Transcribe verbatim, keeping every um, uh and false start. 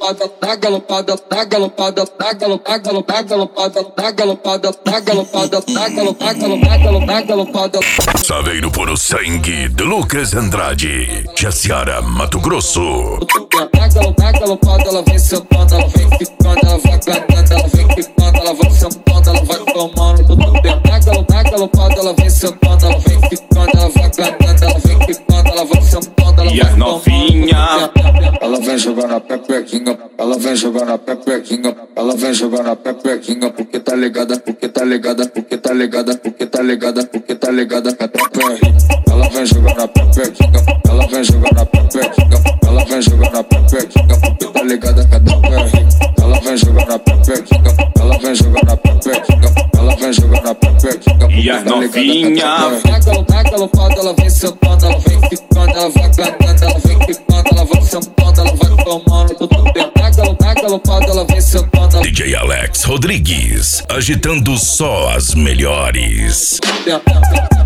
galopada, dá galopada, dá galopada, dá galopada, dá galopada, dá galopada, dá galopada, dá galopada, dá galopada. Saveiro puro sangue de Lucas Andrade, Jaciara, Mato Grosso. Dá galopada, ela vem sentando, ela vem ficando, ela vai ganhando, ela vem ficando, ela vai sentando, ela vai tomando tudo bem. Dá galopada, ela vem sentando, ela vem ficando, ela vai ganhando, ela vem ficando, ela vai sentando, ela vai tomando. E as novinha? Ela vem jogando a pepequinha, ela vem jogando a pepequinha, ela vem jogando a pepequinha, porque tá ligada, porque tá ligada, porque tá ligada, porque tá ligada, porque tá ligada que a tropa é rica. Ela vem jogando a pepequinha, ela vem jogando a pepequinha, ela vem jogando a pepequinha, porque tá ligada que a tropa é rica. Ela vem jogando a pepequinha, ela vem jogando a pepequinha, ela vem jogando a pepequinha, E as novinha? Dá galopada, ela vem sentando, ela vem ficando, ela vai ganhando, ela vem ficando, ela vai sentando, ela vai tomando tudo bem. Dá galopada, ela vem sentando. D J Alex Rodrigues, agitando só as melhores. Ela